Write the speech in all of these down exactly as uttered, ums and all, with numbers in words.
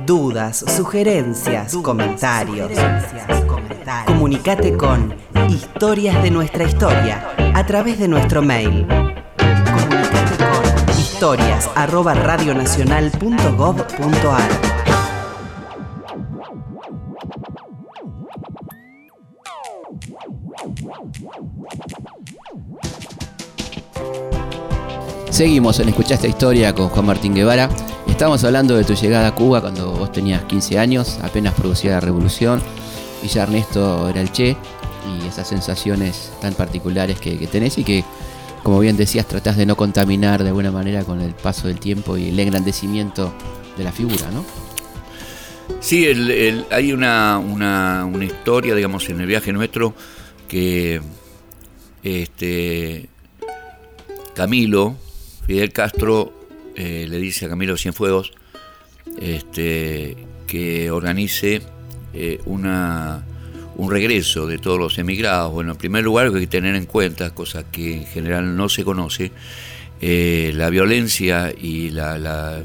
dudas, sugerencias, comentarios. Comunicate con Historias de Nuestra Historia a través de nuestro mail. Comunicate con historias arroba radionacional punto gov punto ar. Seguimos en Escuchá esta historia con Juan Martín Guevara. Estamos hablando de tu llegada a Cuba cuando vos tenías quince años, apenas producía la revolución, y ya Ernesto era el Che, y esas sensaciones tan particulares que, que tenés y que, como bien decías, tratás de no contaminar de alguna manera con el paso del tiempo y el engrandecimiento de la figura, ¿no? Sí, el, el, hay una, una, una historia, digamos, en el viaje nuestro que este, Camilo, Fidel Castro, eh, le dice a Camilo Cienfuegos este, que organice eh, una, un regreso de todos los emigrados. Bueno, en primer lugar hay que tener en cuenta, cosa que en general no se conoce, eh, la violencia y la, la,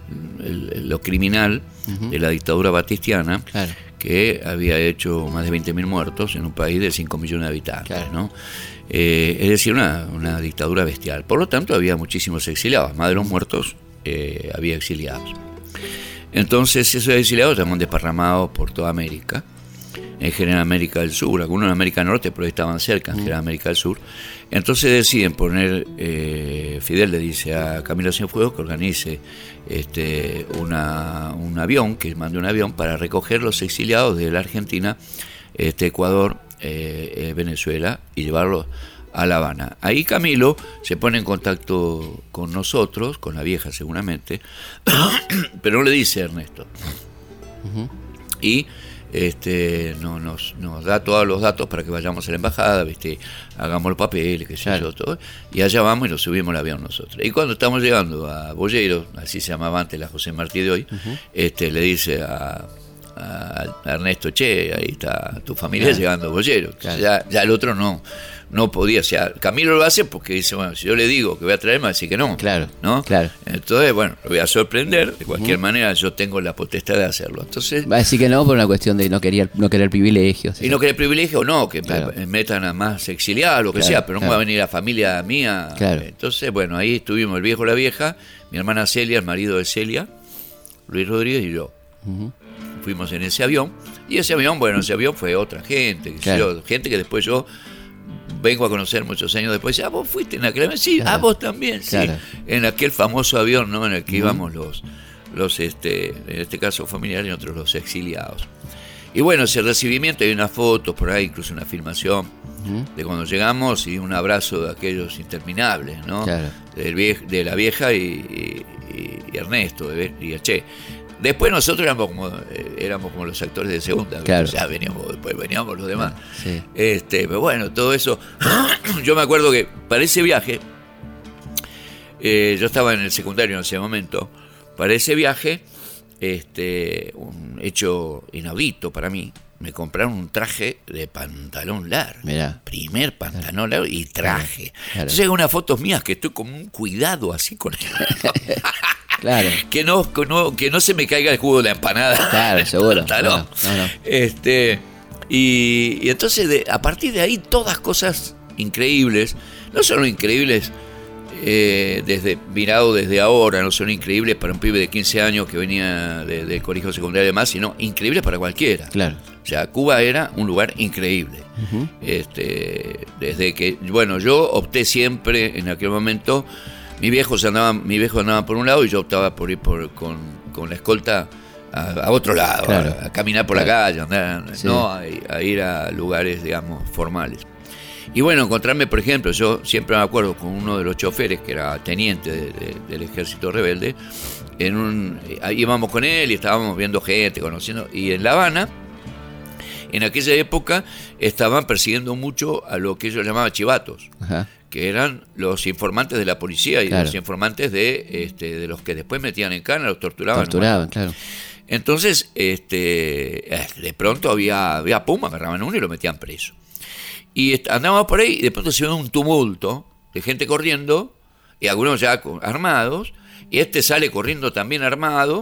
el, lo criminal uh-huh. de la dictadura batistiana, claro. que había hecho más de veinte mil muertos en un país de cinco millones de habitantes, claro. ¿no? Eh, es decir, una, una dictadura bestial. Por lo tanto, había muchísimos exiliados. Más de los muertos, eh, había exiliados. Entonces, esos exiliados estaban desparramados por toda América, en general América del Sur, algunos en América del Norte, pero estaban cerca, en general América del Sur. Entonces deciden poner, eh, Fidel le dice a Camilo Cienfuegos que organice este, una, un avión, que mande un avión para recoger los exiliados de la Argentina, este, Ecuador, eh, eh, Venezuela, y llevarlos a La Habana. Ahí Camilo se pone en contacto con nosotros, con la vieja seguramente, pero no le dice a Ernesto. Uh-huh. Y este, no, nos, nos da todos los datos para que vayamos a la embajada, ¿viste? Hagamos los papeles, qué sé claro. yo, todo. Y allá vamos y nos subimos al avión nosotros. Y cuando estamos llegando a Boyeros, así se llamaba antes la José Martí de hoy, uh-huh. este, le dice a, a Ernesto, che, ahí está tu familia claro. llegando a Boyeros. Claro. Ya, ya el otro no. No podía, o sea, Camilo lo hace porque dice, bueno, si yo le digo que voy a traer, me va a decir que no. Claro, ¿no? Claro. Entonces, bueno, lo voy a sorprender, de cualquier uh-huh. manera yo tengo la potestad de hacerlo. Entonces, va a decir que no por una cuestión de no querer, no querer privilegios. Y ¿sí? no querer privilegios, no, que claro. metan a más exiliados, lo que claro, sea, pero no claro. va a venir la familia mía. Claro. Entonces, bueno, ahí estuvimos el viejo, la vieja, mi hermana Celia, el marido de Celia, Luis Rodríguez y yo. Uh-huh. Fuimos en ese avión, y ese avión, bueno, ese avión fue otra gente, claro. yo, gente que después yo vengo a conocer muchos años después. Ah, vos fuiste en aquel avión, sí, claro. ah, vos también, sí, claro. en aquel famoso avión, ¿no? En el que uh-huh. íbamos los, los este, en este caso familiares y otros los exiliados. Y bueno, ese recibimiento, hay unas fotos por ahí, incluso una filmación uh-huh. de cuando llegamos y un abrazo de aquellos interminables, ¿no? Claro. Del vie- de la vieja y, y, y Ernesto y el Che. Después nosotros éramos como, eh, éramos como los actores de segunda, claro. o sea, veníamos, después veníamos los demás. Sí. Este, pero bueno, todo eso. Yo me acuerdo que para ese viaje, eh, yo estaba en el secundario en ese momento, para ese viaje, este, un hecho inaudito para mí, me compraron un traje de pantalón largo. Mirá. Primer pantalón largo y traje. Claro. Entonces hay unas fotos mías que estoy con un cuidado así con Claro. Que no, que no, que no se me caiga el jugo de la empanada. Claro, seguro. No, no, no. Este, y, y entonces de, a partir de ahí todas cosas increíbles, no solo increíbles eh, desde mirado desde ahora, no son increíbles para un pibe de quince años que venía del de colegio secundario y demás, sino increíbles para cualquiera. Claro. O sea, Cuba era un lugar increíble. Uh-huh. Este, desde que, bueno, yo opté siempre en aquel momento. Mi viejo andaba, mi viejo andaba por un lado y yo optaba por ir por, con, con la escolta a, a otro lado, claro. a, a caminar por claro. la calle, andar, sí. no a, a ir a lugares, digamos, formales. Y bueno, encontrarme, por ejemplo, yo siempre me acuerdo con uno de los choferes, que era teniente de, de, del ejército rebelde, en un, íbamos con él y estábamos viendo gente, conociendo, y en La Habana, en aquella época, estaban persiguiendo mucho a lo que ellos llamaban chivatos. Ajá. Que eran los informantes de la policía y claro. los informantes de este de los que después metían en cana, los torturaban. Torturaban, claro. Entonces, este de pronto había, había puma, agarraban uno y lo metían preso. Y andábamos por ahí y de pronto se ve un tumulto de gente corriendo, y algunos ya armados, y este sale corriendo también armado,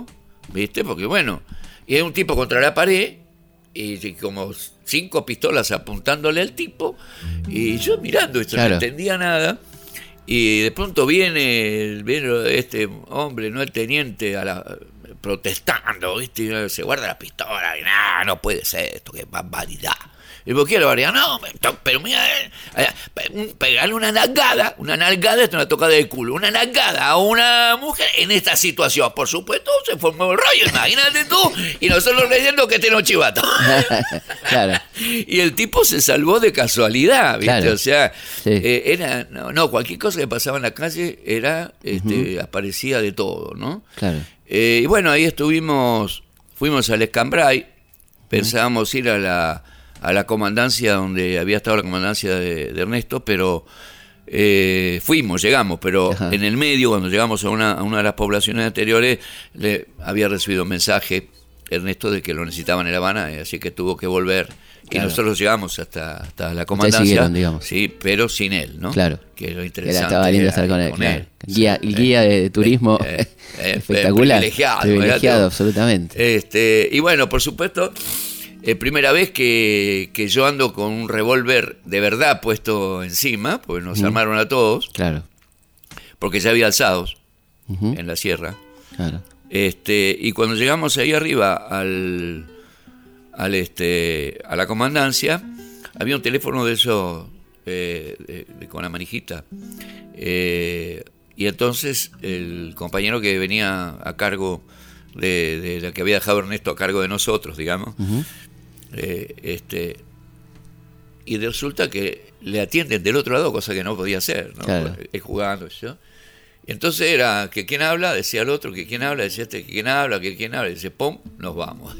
¿viste? Porque bueno, y es un tipo contra la pared, y como cinco pistolas apuntándole al tipo, y yo mirando esto, claro. No entendía nada, y de pronto viene, viene este hombre, no el teniente, a la, protestando, ¿viste? Y se guarda la pistola, y nada, no puede ser esto, qué barbaridad. ¿Y por qué la barbaridad? No, pero mira, pegarle una nalgada, una nalgada es una tocada de culo, una nalgada a una mujer en esta situación, por supuesto, se formó el rollo, imagínate tú, y nosotros leyendo que tenemos chivato. Claro. Y el tipo se salvó de casualidad, ¿viste? Claro. O sea, sí. eh, era, no, no, cualquier cosa que pasaba en la calle era, este, uh-huh. aparecía de todo, ¿no? Claro. Eh, y bueno, ahí estuvimos, fuimos al Escambray, pensábamos ir a la a la comandancia donde había estado la comandancia de, de Ernesto, pero eh, fuimos, llegamos, pero Ajá. en el medio, cuando llegamos a una, a una de las poblaciones anteriores, le había recibido un mensaje Ernesto de que lo necesitaban en La Habana, así que tuvo que volver. Claro. Y nosotros llegamos hasta, hasta la comandancia, siguieron, digamos. Sí, pero sin él, ¿no? Claro. Que lo interesante era, estaba lindo estar con él. Con claro. él. Guía, el guía de turismo eh, eh, espectacular. Privilegiado. Privilegiado, absolutamente. Este, y bueno, por supuesto... Eh, primera vez que, que yo ando con un revólver de verdad puesto encima, porque nos uh-huh. armaron a todos, claro. porque ya había alzados uh-huh. en la sierra. Claro. Este, y cuando llegamos ahí arriba al, al este, a la comandancia, había un teléfono de esos eh, de, de, con la manijita. Eh, y entonces el compañero que venía a cargo de, de la que había dejado Ernesto a cargo de nosotros, digamos, uh-huh. Eh, este y resulta que le atienden del otro lado, cosa que no podía hacer, ¿no? Claro. Él jugando yo. Y entonces era que quién habla, decía el otro, que quién habla, decía este, que quién habla, que quién habla, y dice, pum, nos vamos.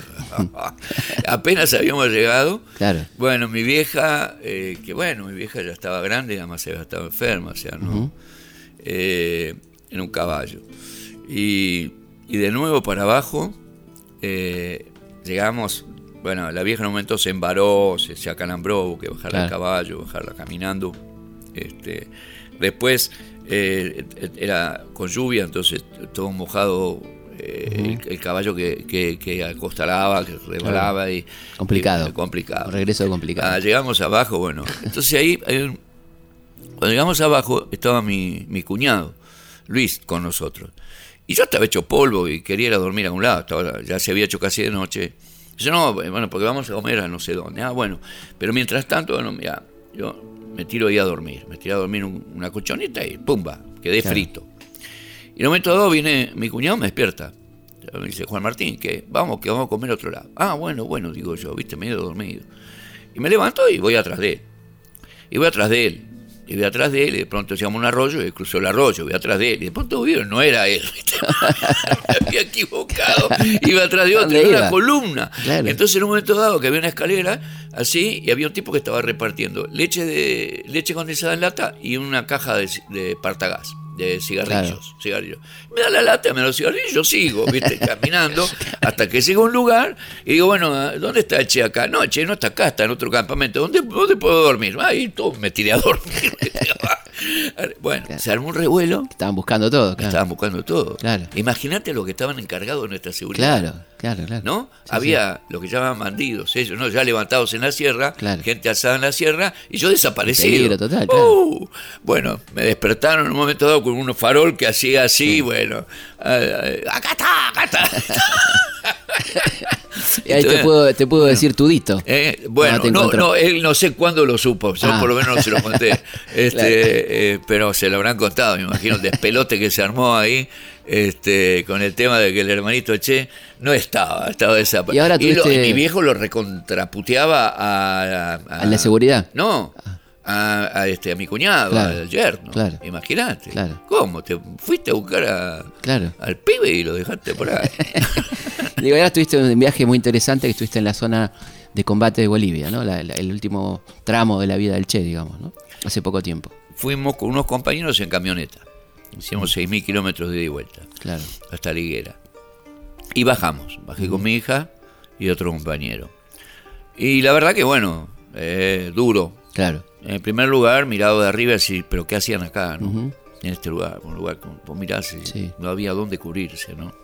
Apenas habíamos llegado. Claro. Bueno, mi vieja, eh, que bueno, mi vieja ya estaba grande, además había estado enferma, o sea, ¿no? Uh-huh. Eh, en un caballo. Y, y de nuevo para abajo, eh, llegamos. Bueno, la vieja en un momento se embaró, se, se acalambró, hubo que bajarla claro. al caballo, bajarla caminando. Este, después eh, era con lluvia, entonces todo mojado, eh, uh-huh. el, el caballo que, que, que acostalaba, que rebalaba. Claro. Y, complicado. Y, complicado. Un regreso complicado. Ah, llegamos abajo, bueno. Entonces ahí, ahí, cuando llegamos abajo, estaba mi, mi cuñado, Luis, con nosotros. Y yo estaba hecho polvo y quería ir a dormir a un lado, estaba, ya se había hecho casi de noche. Yo no, bueno, porque vamos a comer a no sé dónde. Ah, bueno, pero mientras tanto, bueno, mira, yo me tiro ahí a dormir. Me tiro a dormir un, una colchoneta y pumba, quedé claro. frito. Y en un momento dado viene mi cuñado, me despierta. Me dice, Juan Martín, que vamos, que vamos a comer a otro lado. Ah, bueno, bueno, digo yo, viste, medio dormido. Y me levanto y voy atrás de él. Y voy atrás de él. Y voy atrás de él, y de pronto se llama un arroyo, y cruzó el arroyo, voy atrás de él, y de pronto vi, no era él, me había equivocado, iba atrás de otro, era una columna. Claro. Entonces en un momento dado que había una escalera, así, y había un tipo que estaba repartiendo leche de leche condensada en lata y una caja de, de Partagás, de cigarrillos, claro. cigarrillos. Me da la lata, me da los cigarrillos, yo sigo, viste, caminando, hasta que llego a un lugar, y digo, bueno, ¿dónde está el Che acá? No, el Che no está acá, está en otro campamento. ¿Dónde, dónde puedo dormir? Ahí todo, me tiré a dormir. Bueno, claro. Se armó un revuelo. Estaban buscando todo, claro. Estaban buscando todo. Claro. Imagínate lo que estaban encargados de nuestra seguridad. Claro, claro, claro. ¿No? Sí, había sí. lo que llamaban bandidos, ellos, ¿no? Ya levantados en la sierra, claro. gente alzada en la sierra, y yo desaparecido. Peligro total, claro. uh, bueno, me despertaron en un momento dado con un farol que hacía así, sí. bueno, uh, acá está, acá está. Y ahí entonces, te puedo, te puedo bueno, decir tudito. Eh, bueno, no, no, él no sé cuándo lo supo, yo ah. por lo menos no se lo conté. Este, claro. eh, pero se lo habrán contado, me imagino, el despelote que se armó ahí, este, con el tema de que el hermanito Che no estaba, estaba desaparecido. Y ahora tuviste... y, lo, y mi viejo lo recontraputeaba a, a, a, ¿a la seguridad? No. A, a, este, a mi cuñado, claro, al yerno. Claro. Imagínate. Claro. ¿Cómo? ¿Te fuiste a buscar a, claro. al pibe y lo dejaste por ahí? Digo, ahora estuviste en un viaje muy interesante, que estuviste en la zona de combate de Bolivia, ¿no? La, la, el último tramo de la vida del Che, digamos, ¿no? Hace poco tiempo. Fuimos con unos compañeros en camioneta. Hicimos seis mil kilómetros de ida y vuelta. Claro. Hasta la Higuera. Y bajamos. Bajé uh-huh. con mi hija y otro compañero. Y la verdad que, bueno, eh, duro. Claro. En primer lugar, mirado de arriba, decir, pero ¿qué hacían acá, no? Uh-huh. En este lugar, un lugar, vos mirás, sí. no había dónde cubrirse, ¿no?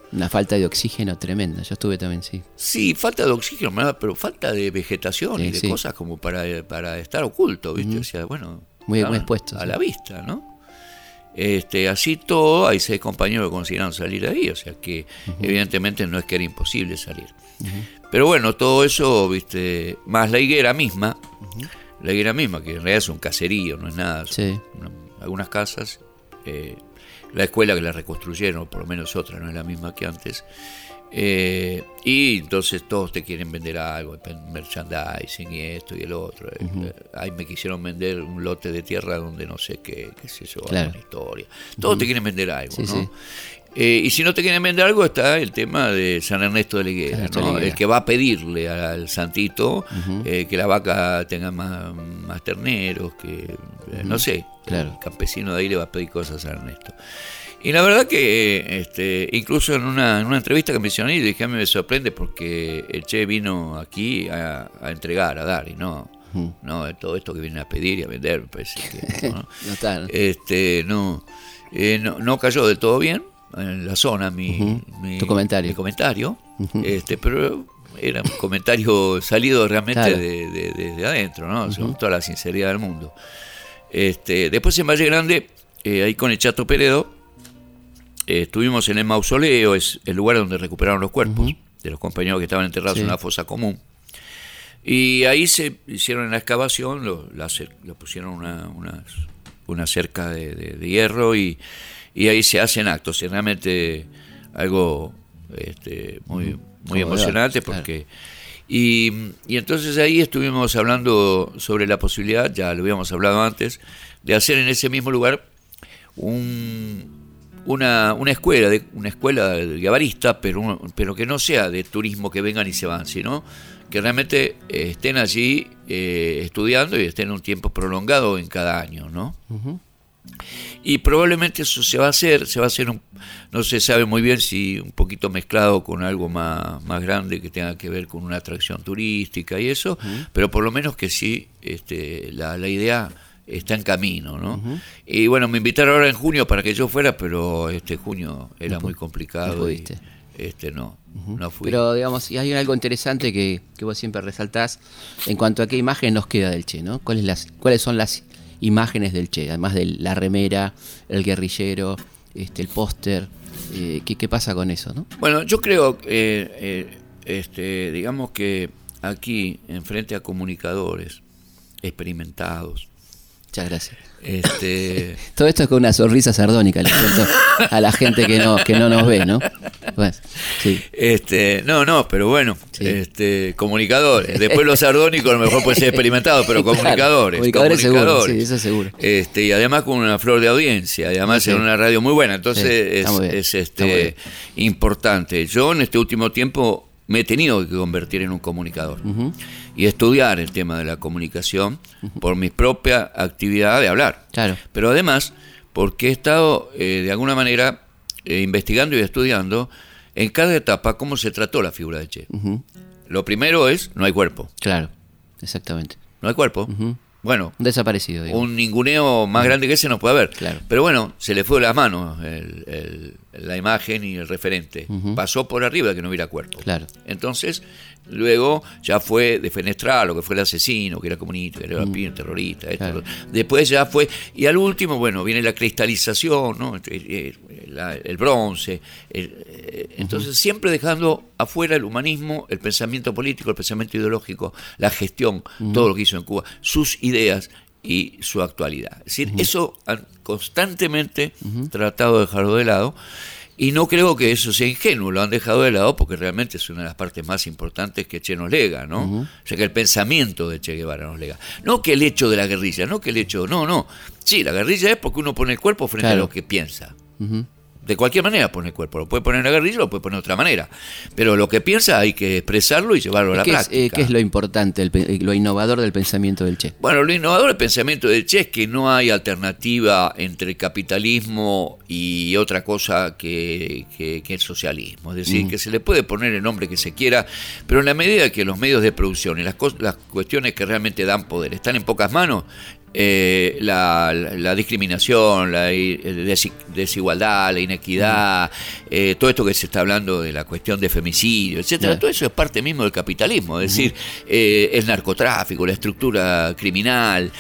Una falta de oxígeno tremenda. Yo estuve también, sí. Sí, falta de oxígeno, pero falta de vegetación sí, y de sí. cosas como para, para estar oculto, ¿viste? Uh-huh. O sea, bueno, muy, muy expuesto. A sí. la vista, ¿no? Este, así todo, hay seis compañeros que consiguieron salir de ahí, o sea que uh-huh. evidentemente no es que era imposible salir. Uh-huh. Pero bueno, todo eso, ¿viste? Más la higuera misma, uh-huh. la higuera misma, que en realidad es un caserío, no es nada. Sí. Una, algunas casas, eh, la escuela que la reconstruyeron, por lo menos otra, no es la misma que antes. Eh, y entonces todos te quieren vender algo, merchandising y esto y el otro. Uh-huh. Ahí me quisieron vender un lote de tierra donde no sé qué, qué sé yo, claro. una historia. Todos uh-huh. te quieren vender algo, sí, ¿no? Sí. Eh, y si no te quieren vender algo, está el tema de San Ernesto de la Higuera, ¿no? El que va a pedirle al santito uh-huh. eh, que la vaca tenga más, más terneros, que uh-huh. no sé, claro. el campesino de ahí le va a pedir cosas a San Ernesto. Y la verdad que este, incluso en una, en una entrevista que mencioné, dije, a mí me sorprende porque el Che vino aquí a, a entregar, a dar, y no, uh-huh. no todo esto que viene a pedir y a vender, me parece que no, no, está, ¿no? Este, no, eh, no, no cayó del todo bien en la zona mi, uh-huh. mi, tu comentario, mi comentario uh-huh. este, pero era un comentario salido realmente claro. de, de, de, de adentro, ¿no? Uh-huh. Con toda la sinceridad del mundo. Este, después en Valle Grande, eh, ahí con el Chato Peredo, Eh, estuvimos en el mausoleo, es el lugar donde recuperaron los cuerpos uh-huh. de los compañeros que estaban enterrados sí. en una fosa común. Y ahí se hicieron en la excavación, lo, la, lo pusieron una, una, una cerca de, de, de hierro y, y ahí se hacen actos. Es realmente algo este, muy, muy emocionante porque... Claro. Y, y entonces ahí estuvimos hablando sobre la posibilidad, ya lo habíamos hablado antes, de hacer en ese mismo lugar un... Una, una escuela, de, una escuela guevarista, pero, un, pero que no sea de turismo que vengan y se van, sino que realmente eh, estén allí eh, estudiando y estén un tiempo prolongado en cada año, ¿no? Uh-huh. Y probablemente eso se va a hacer, se va a hacer, un, no se sabe muy bien si un poquito mezclado con algo más, más grande que tenga que ver con una atracción turística y eso, uh-huh. pero por lo menos que sí, este, la, la idea... está en camino, ¿no? Uh-huh. Y bueno, me invitaron ahora en junio para que yo fuera, pero este junio era no, muy complicado. No pudiste. Y este no, uh-huh. no fui. Pero digamos, y hay algo interesante que, que vos siempre resaltás en cuanto a qué imagen nos queda del Che, ¿no? ¿Cuáles las, cuáles son las imágenes del Che? Además de la remera, el guerrillero, este, el póster, eh, ¿qué, ¿qué pasa con eso, no? Bueno, yo creo, eh, eh, este, digamos que aquí, enfrente a comunicadores experimentados, muchas gracias. Este... Todo esto es con una sonrisa sardónica, le cuento a la gente que no, que no nos ve, ¿no? Bueno, sí. Este, no, no, pero bueno, sí. este, comunicadores. Después los sardónicos a lo mejor puede ser experimentados, pero comunicadores. Claro, comunicadores, comunicadores. Seguro, sí, eso seguro. Este, y además con una flor de audiencia, además sí. en una radio muy buena. Entonces sí, es, es este importante. Yo en este último tiempo me he tenido que convertir en un comunicador uh-huh. y estudiar el tema de la comunicación uh-huh. por mi propia actividad de hablar. Claro. Pero además, porque he estado eh, de alguna manera eh, investigando y estudiando en cada etapa cómo se trató la figura de Che. Uh-huh. Lo primero es, no hay cuerpo. Claro, exactamente. No hay cuerpo. Uh-huh. Bueno, desaparecido. Digo. Un ninguneo más uh-huh. grande que ese no puede haber. Claro. Pero bueno, se le fue de las manos el, el, la imagen y el referente. Uh-huh. Pasó por arriba de que no hubiera cuerpo. Claro. Entonces, luego ya fue defenestrar lo que fue el asesino, que era comunista, que era uh-huh. el terrorista. Esto, claro. Después ya fue. Y al último, bueno, viene la cristalización, ¿no? el, el, la, el bronce. El, entonces, uh-huh. siempre dejando afuera el humanismo, el pensamiento político, el pensamiento ideológico, la gestión, uh-huh. todo lo que hizo en Cuba, sus ideas y su actualidad. Es decir, uh-huh. eso han constantemente uh-huh. tratado de dejarlo de lado, y no creo que eso sea ingenuo, lo han dejado de lado porque realmente es una de las partes más importantes que Che nos lega, ¿no? Uh-huh. O sea, que el pensamiento de Che Guevara nos lega. No que el hecho de la guerrilla, no que el hecho, no, no. Sí, la guerrilla es porque uno pone el cuerpo frente claro. a lo que piensa. Uh-huh. De cualquier manera pone el cuerpo, lo puede poner en la guerrilla, lo puede poner de otra manera, pero lo que piensa hay que expresarlo y llevarlo a la ¿Qué práctica. Es, eh, ¿Qué es lo importante, el, lo innovador del pensamiento del Che? Bueno, lo innovador del pensamiento del Che es que no hay alternativa entre el capitalismo y otra cosa que, que, que el socialismo, es decir, mm. que se le puede poner el nombre que se quiera, pero en la medida que los medios de producción y las, cos- las cuestiones que realmente dan poder están en pocas manos, eh, la, la, la discriminación, la des, desigualdad, la inequidad, uh-huh. eh, todo esto que se está hablando de la cuestión de femicidio, etcétera, uh-huh. todo eso es parte mismo del capitalismo, es uh-huh. decir, eh, el narcotráfico, la estructura criminal,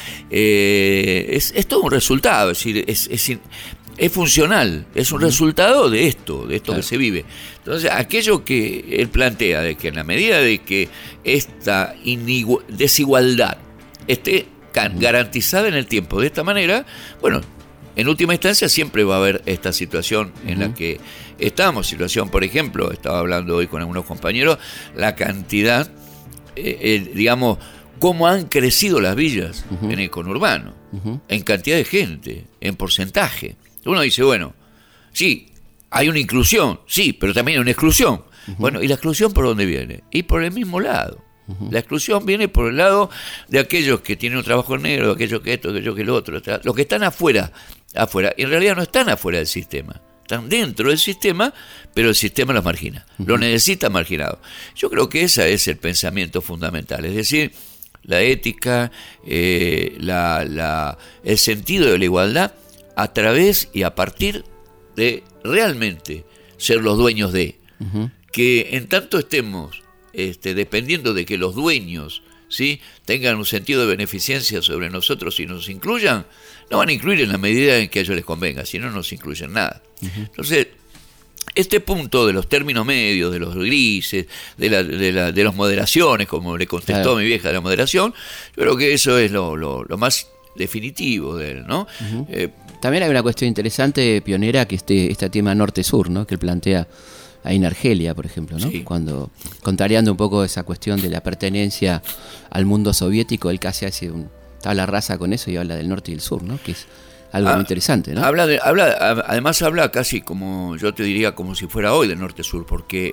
eh, es, es todo un resultado, es decir, es, es, es funcional, es un uh-huh. resultado de esto, de esto claro. que se vive. Entonces, aquello que él plantea, de que en la medida de que esta inigu- desigualdad esté garantizada en el tiempo de esta manera, bueno, en última instancia siempre va a haber esta situación en uh-huh. la que estamos, situación, por ejemplo, estaba hablando hoy con algunos compañeros, la cantidad, eh, eh, digamos, cómo han crecido las villas uh-huh. en el conurbano, uh-huh. en cantidad de gente, en porcentaje. Uno dice, bueno, sí, hay una inclusión, sí, pero también hay una exclusión. Uh-huh. Bueno, ¿y la exclusión por dónde viene? Y por el mismo lado. La exclusión viene por el lado de aquellos que tienen un trabajo negro, de aquellos que esto, de aquellos que lo otro, los que están afuera, afuera, y en realidad no están afuera del sistema, están dentro del sistema, pero el sistema los margina, uh-huh. los necesita marginados. Yo creo que ese es el pensamiento fundamental, es decir, la ética, eh, la, la, el sentido de la igualdad a través y a partir de realmente ser los dueños de, uh-huh. que en tanto estemos Este, dependiendo de que los dueños, ¿sí?, tengan un sentido de beneficencia sobre nosotros y nos incluyan, no van a incluir en la medida en que a ellos les convenga, si no, no nos incluyen nada. Uh-huh. Entonces, este punto de los términos medios, de los grises, de, la, de, la, de las moderaciones, como le contestó claro. mi vieja de la moderación, yo creo que eso es lo, lo, lo más definitivo de él, ¿no? Uh-huh. Eh, También hay una cuestión interesante, pionera, que este, este tema norte-sur, ¿no?, que él plantea ahí en Argelia, por ejemplo, ¿no? Sí. Cuando, contrariando un poco esa cuestión de la pertenencia al mundo soviético, él casi hace un tabla rasa con eso y habla del norte y del sur, ¿no? Que es algo ah, muy interesante, ¿no? Habla de, habla, además habla casi como, yo te diría, como si fuera hoy del norte-sur, porque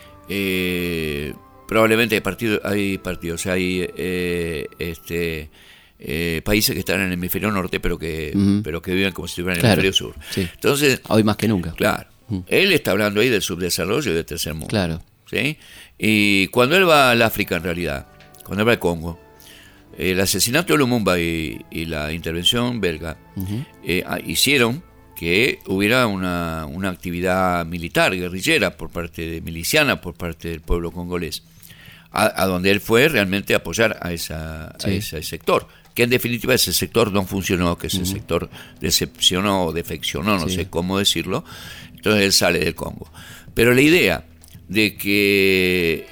eh, probablemente hay partidos, hay partidos, hay eh, este eh, países que están en el hemisferio norte, pero que, uh-huh. pero que viven como si estuvieran en claro. el hemisferio sur. Sí. Entonces, hoy más que nunca. Claro. Él está hablando ahí del subdesarrollo y del tercer mundo. Claro. ¿Sí? Y cuando él va al África, en realidad, cuando él va al Congo, el asesinato de Lumumba y, y la intervención belga uh-huh. eh, hicieron que hubiera una, una actividad militar, guerrillera, por parte de miliciana, por parte del pueblo congolés, a, a donde él fue realmente a apoyar a, esa, sí. a ese sector. Que en definitiva ese sector no funcionó, que ese uh-huh. sector decepcionó o defeccionó, no sí. sé cómo decirlo. Entonces él sale del Congo. Pero la idea de que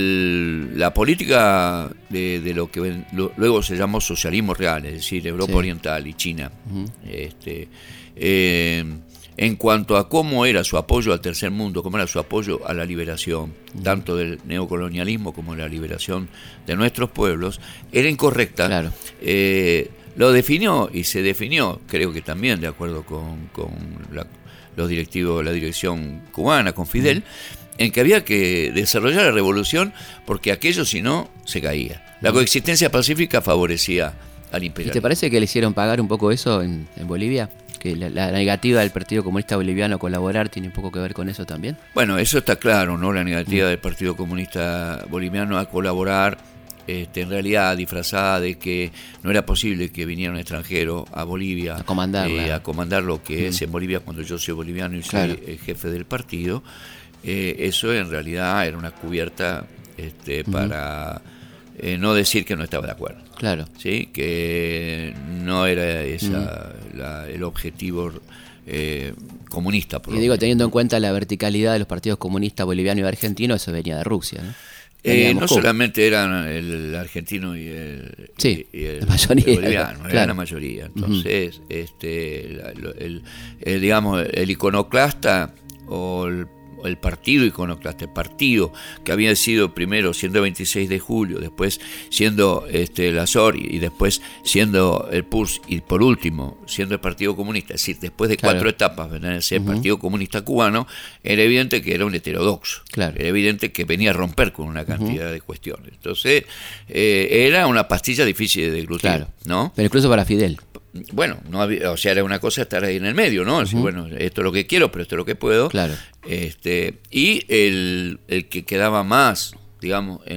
el, la política de, de lo que ven, lo, luego se llamó socialismo real, es decir, Europa sí. Oriental y China, uh-huh. este, eh, en cuanto a cómo era su apoyo al tercer mundo, cómo era su apoyo a la liberación, uh-huh. tanto del neocolonialismo como de la liberación de nuestros pueblos, era incorrecta. Claro. Eh, lo definió y se definió, creo que también de acuerdo con, con la los directivos de la dirección cubana, con Fidel, uh-huh. en que había que desarrollar la revolución porque aquello si no se caía. La uh-huh. coexistencia pacífica favorecía al imperialismo. ¿Y te parece que le hicieron pagar un poco eso en, en Bolivia? ¿Que la, la negativa del Partido Comunista Boliviano a colaborar tiene un poco que ver con eso también? Bueno, eso está claro, ¿no? La negativa uh-huh. del Partido Comunista Boliviano a colaborar, Este, en realidad disfrazada de que no era posible que viniera un extranjero a Bolivia a comandar, eh, a comandar lo que mm. es en Bolivia cuando yo soy boliviano y soy claro. el jefe del partido. Eh, eso en realidad era una cubierta este, mm. para eh, no decir que no estaba de acuerdo. Claro. ¿Sí? Que no era esa mm. la, el objetivo eh, comunista. Por y digo, teniendo en cuenta la verticalidad de los partidos comunistas boliviano y argentino, eso venía de Rusia, ¿no? Eh, no solamente eran el argentino y el, sí, y el, la mayoría, el boliviano, claro. era la mayoría. Entonces, uh-huh. este, el, el, el, digamos, el iconoclasta o el, el partido iconoclasta, el partido que había sido primero siendo veintiséis de julio, después siendo este, el Azor y después siendo el P U R S y por último siendo el Partido Comunista, es decir, después de claro. cuatro etapas de ser uh-huh. Partido Comunista Cubano, era evidente que era un heterodoxo, claro. era evidente que venía a romper con una cantidad uh-huh. de cuestiones. Entonces, eh, era una pastilla difícil de deglutir, claro. ¿no? Pero incluso para Fidel. Bueno, no había, o sea, era una cosa estar ahí en el medio, ¿no? Decir, uh-huh. bueno, esto es lo que quiero, pero esto es lo que puedo. Claro. Este, y el, el que quedaba más, digamos, en,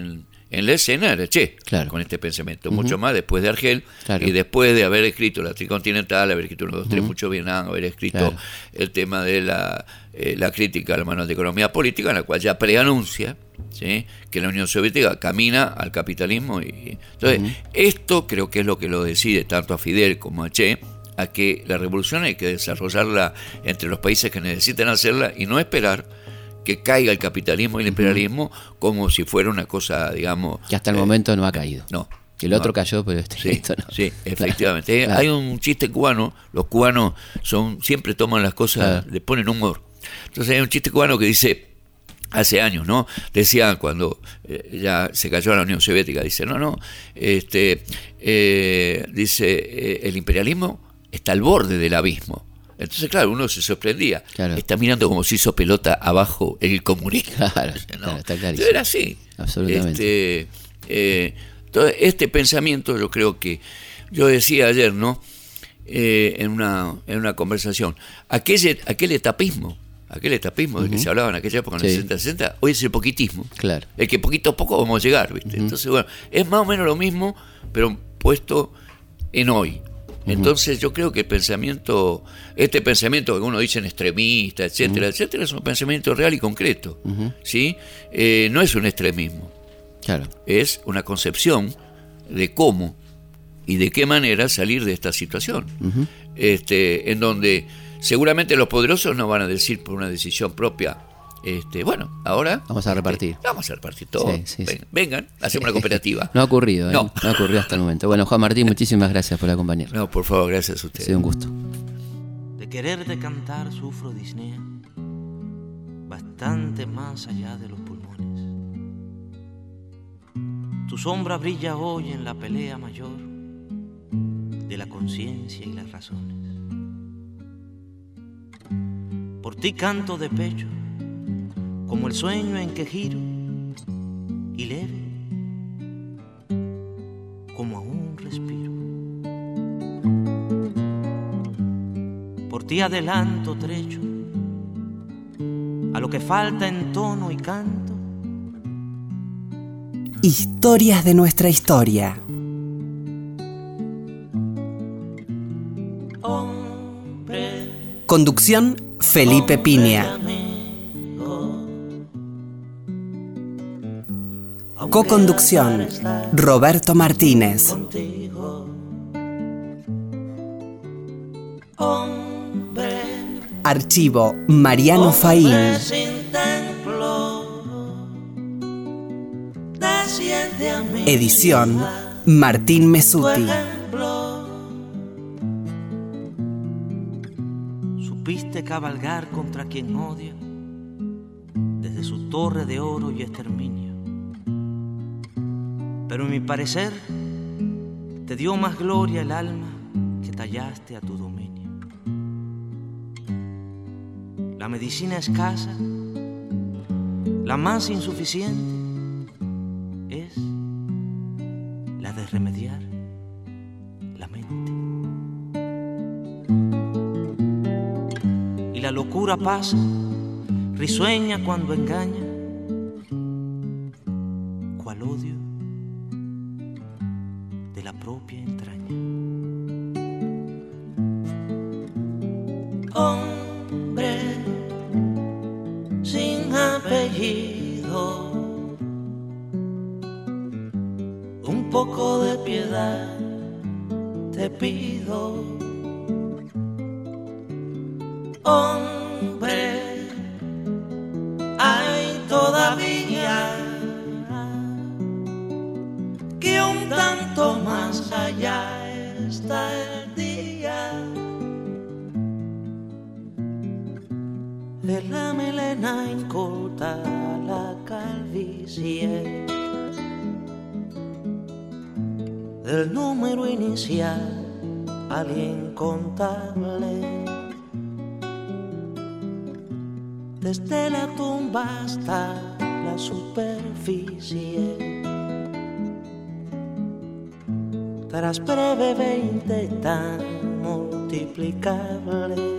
en la escena era Che, claro. con este pensamiento, uh-huh. mucho más después de Argel, claro. y después de haber escrito La Tricontinental, haber escrito uno, dos, tres, uh-huh. mucho Vietnam, haber escrito claro. el tema de la, eh, la crítica al manual de economía política, en la cual ya preanuncia, ¿sí?, que la Unión Soviética camina al capitalismo. Y entonces, uh-huh. esto creo que es lo que lo decide tanto a Fidel como a Che, a que la revolución hay que desarrollarla entre los países que necesitan hacerla y no esperar que caiga el capitalismo y el imperialismo uh-huh. como si fuera una cosa, digamos... Que hasta el eh, momento no ha caído. No. Que el no. otro cayó, pero este, sí, esto no. Sí, efectivamente. Claro. Hay un chiste cubano, los cubanos son siempre toman las cosas, claro. le ponen humor. Entonces hay un chiste cubano que dice... Hace años, ¿no? Decían cuando eh, ya se cayó la Unión Soviética, dice, no, no, este, eh, dice, eh, el imperialismo está al borde del abismo. Entonces, claro, uno se sorprendía. Claro. Está mirando como si hizo pelota abajo el comunismo. Claro, ¿no? claro, está clarísimo. Era así. Absolutamente. Este, eh, todo este pensamiento, yo creo que, yo decía ayer, ¿no? Eh, en una, en una conversación, aquel, aquel etapismo, aquel etapismo uh-huh. del que se hablaba en aquella época, en los sí. sesenta, sesenta, hoy es el poquitismo. Claro. El que poquito a poco vamos a llegar, ¿viste? Uh-huh. Entonces, bueno, es más o menos lo mismo, pero puesto en hoy. Uh-huh. Entonces, yo creo que el pensamiento, este pensamiento que uno dice en extremista, etcétera, uh-huh. etcétera, es un pensamiento real y concreto. Uh-huh. ¿Sí? Eh, no es un extremismo. Claro. Es una concepción de cómo y de qué manera salir de esta situación. Uh-huh. Este, en donde seguramente los poderosos no van a decir por una decisión propia, este, bueno, ahora vamos a repartir. Este, vamos a repartir todo. Sí, sí, vengan, sí. vengan, hacemos una cooperativa. No ha ocurrido, ¿eh? no. no ha ocurrido hasta el momento. Bueno, Juan Martín, muchísimas gracias por acompañarnos. No, por favor, gracias a ustedes. Ha sido un gusto. De quererte cantar sufro disnea, bastante más allá de los pulmones. Tu sombra brilla hoy en la pelea mayor de la conciencia y las razones. Por ti canto de pecho, como el sueño en que giro, y leve, como aún respiro. Por ti adelanto trecho, a lo que falta en tono y canto. Historias de nuestra historia. Conducción, Felipe Piña. Co-conducción, Roberto Martínez. Archivo, Mariano Faín. Edición, Martín Mesuti. Supiste cabalgar contra quien odia desde su torre de oro y exterminio. Pero en mi parecer te dio más gloria el alma que tallaste a tu dominio. La medicina escasa, la más insuficiente, es la de remediar la mente. Y la locura pasa, risueña cuando engaña, cual odio de la propia entraña. Hombre sin apellido, un poco de piedad te pido. Hombre, hay todavía que un tanto más allá está el día de la melena inculta a la calvicie, del número inicial al incontable, desde la tumba hasta la superficie, tras breve veinte tan multiplicable.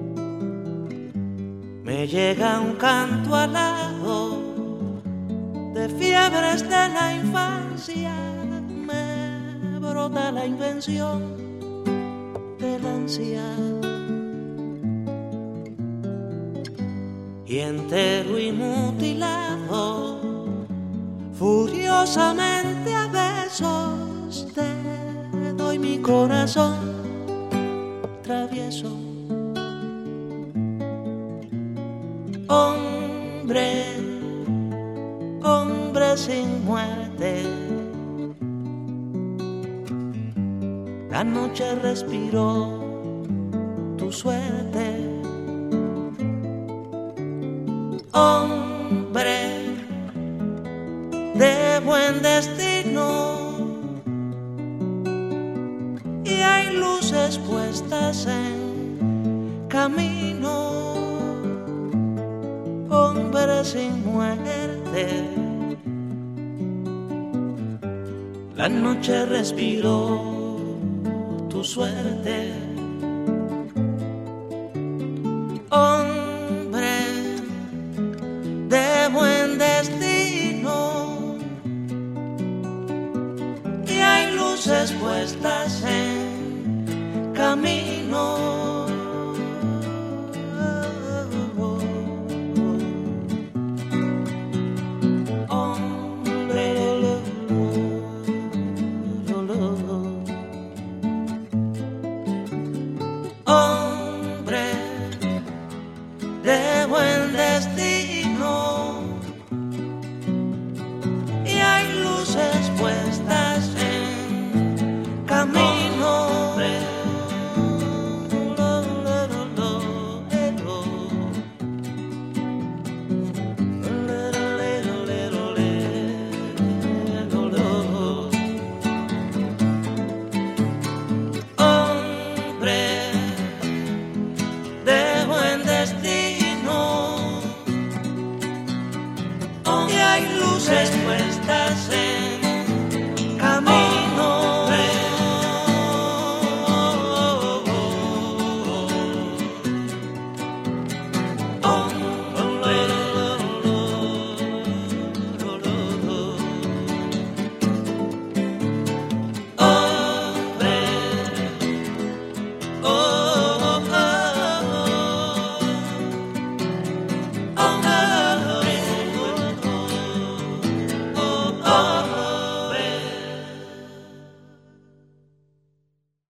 Me llega un canto alado de fiebres de la infancia me brota la invención del ansia. Y entero y mutilado, furiosamente a besos te doy mi corazón travieso. Hombre, hombre sin muerte, la noche respiró tu suerte. Hombre de buen destino, y hay luces puestas en camino. Hombre sin muerte, la noche respiró tu suerte. Hombre de buen destino, y hay luces puestas en camino. Luces puestas en